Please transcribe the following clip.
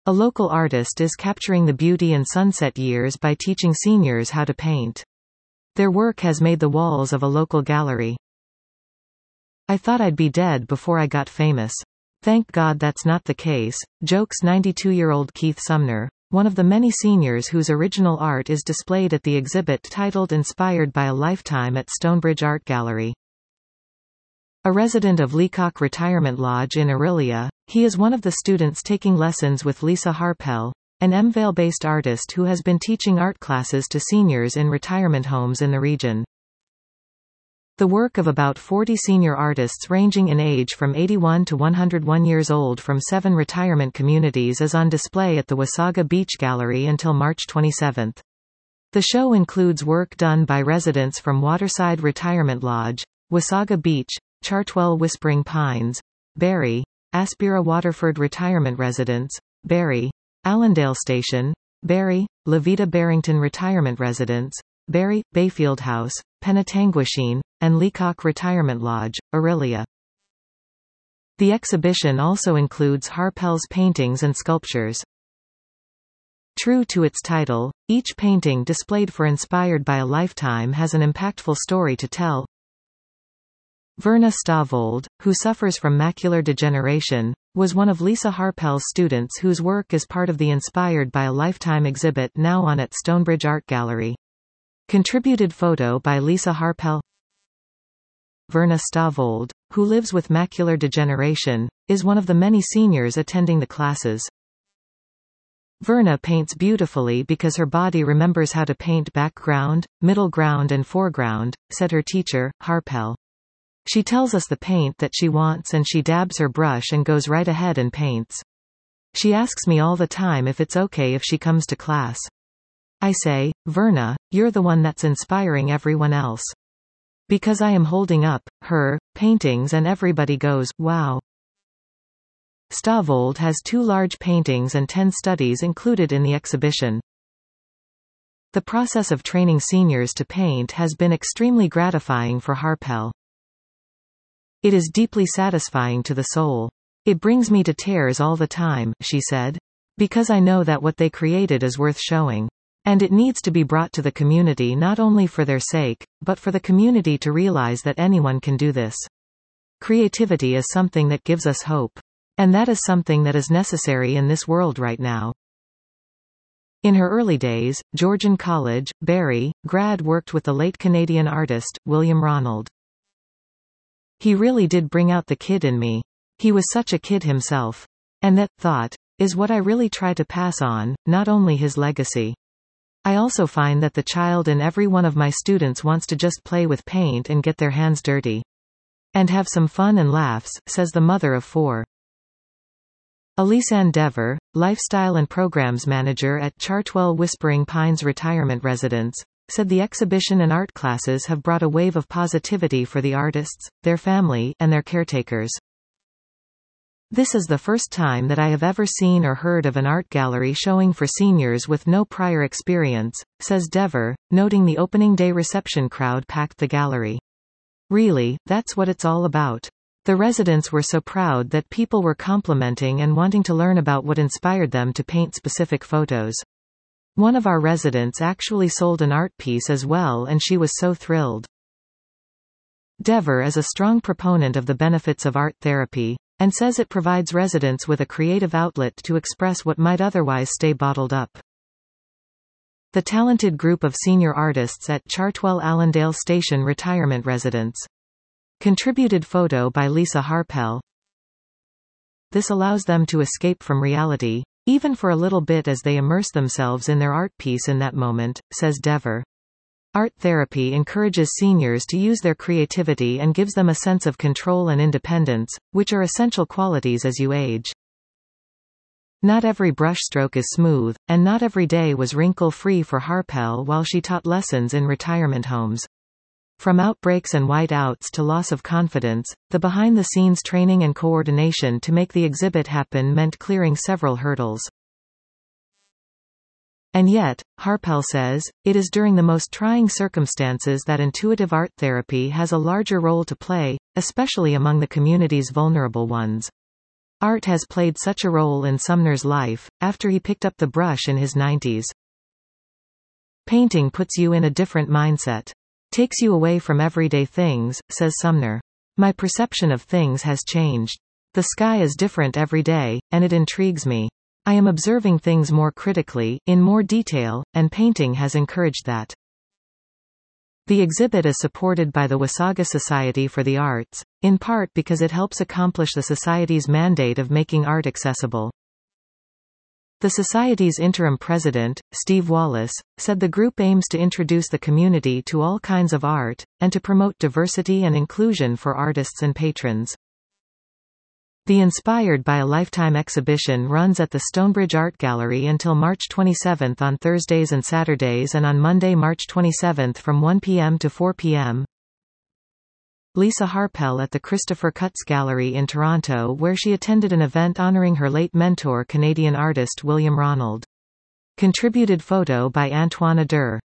A local artist is capturing the beauty and sunset years by teaching seniors how to paint. Their work has made the walls of a local gallery. I thought I'd be dead before I got famous. Thank God that's not the case, jokes 92-year-old Keith Sumner, one of the many seniors whose original art is displayed at the exhibit titled Inspired by a Lifetime at Stonebridge Art Gallery. A resident of Leacock Retirement Lodge in Orillia, he is one of the students taking lessons with Lisa Harpel, an MVale-based artist who has been teaching art classes to seniors in retirement homes in the region. The work of about 40 senior artists ranging in age from 81 to 101 years old from 7 retirement communities is on display at the Wasaga Beach Gallery until March 27. The show includes work done by residents from Waterside Retirement Lodge, Wasaga Beach, Chartwell Whispering Pines, Barrie, Aspira Waterford Retirement Residence, Barrie, Allendale Station, Barrie, Levita Barrington Retirement Residence, Barrie, Bayfield House, Penetanguishene, and Leacock Retirement Lodge, Orillia. The exhibition also includes Harpel's paintings and sculptures. True to its title, each painting displayed for Inspired by a Lifetime has an impactful story to tell. Verna Stavold, who suffers from macular degeneration, was one of Lisa Harpel's students whose work is part of the Inspired by a Lifetime exhibit now on at Stonebridge Art Gallery. Contributed photo by Lisa Harpel. Verna Stavold, who lives with macular degeneration, is one of the many seniors attending the classes. Verna paints beautifully because her body remembers how to paint background, middle ground and foreground, said her teacher, Harpel. She tells us the paint that she wants and she dabs her brush and goes right ahead and paints. She asks me all the time if it's okay if she comes to class. I say, Verna, you're the one that's inspiring everyone else. Because I am holding up her paintings and everybody goes, wow. Stavold has 2 large paintings and 10 studies included in the exhibition. The process of training seniors to paint has been extremely gratifying for Harpel. It is deeply satisfying to the soul. It brings me to tears all the time, she said. Because I know that what they created is worth showing. And it needs to be brought to the community not only for their sake, but for the community to realize that anyone can do this. Creativity is something that gives us hope. And that is something that is necessary in this world right now. In her early days, Georgian College, Barrie, grad worked with the late Canadian artist, William Ronald. He really did bring out the kid in me. He was such a kid himself. And that, thought, is what I really try to pass on, not only his legacy. I also find that the child in every one of my students wants to just play with paint and get their hands dirty. And have some fun and laughs, says the mother of 4. Elisanne Dever, Lifestyle and Programs Manager at Chartwell Whispering Pines Retirement Residence, said the exhibition and art classes have brought a wave of positivity for the artists, their family, and their caretakers. This is the first time that I have ever seen or heard of an art gallery showing for seniors with no prior experience, says Dever, noting the opening day reception crowd packed the gallery. Really, that's what it's all about. The residents were so proud that people were complimenting and wanting to learn about what inspired them to paint specific photos. One of our residents actually sold an art piece as well and she was so thrilled. Dever is a strong proponent of the benefits of art therapy, and says it provides residents with a creative outlet to express what might otherwise stay bottled up. The talented group of senior artists at Chartwell Allendale Station Retirement Residence. Contributed photo by Lisa Harpel. This allows them to escape from reality, even for a little bit as they immerse themselves in their art piece in that moment, says Dever. Art therapy encourages seniors to use their creativity and gives them a sense of control and independence, which are essential qualities as you age. Not every brushstroke is smooth, and not every day was wrinkle-free for Harpel while she taught lessons in retirement homes. From outbreaks and whiteouts to loss of confidence, the behind-the-scenes training and coordination to make the exhibit happen meant clearing several hurdles. And yet, Harpel says, it is during the most trying circumstances that intuitive art therapy has a larger role to play, especially among the community's vulnerable ones. Art has played such a role in Sumner's life, after he picked up the brush in his 90s. Painting puts you in a different mindset. Takes you away from everyday things, says Sumner. My perception of things has changed. The sky is different every day, and it intrigues me. I am observing things more critically, in more detail, and painting has encouraged that. The exhibit is supported by the Wasaga Society for the Arts, in part because it helps accomplish the Society's mandate of making art accessible. The Society's interim president, Steve Wallace, said the group aims to introduce the community to all kinds of art, and to promote diversity and inclusion for artists and patrons. The Inspired by a Lifetime exhibition runs at the Stonebridge Art Gallery until March 27 on Thursdays and Saturdays, and on Monday, March 27 from 1 p.m. to 4 p.m. Lisa Harpel at the Christopher Cutts Gallery in Toronto, where she attended an event honoring her late mentor, Canadian artist William Ronald. Contributed photo by Antoine Adair.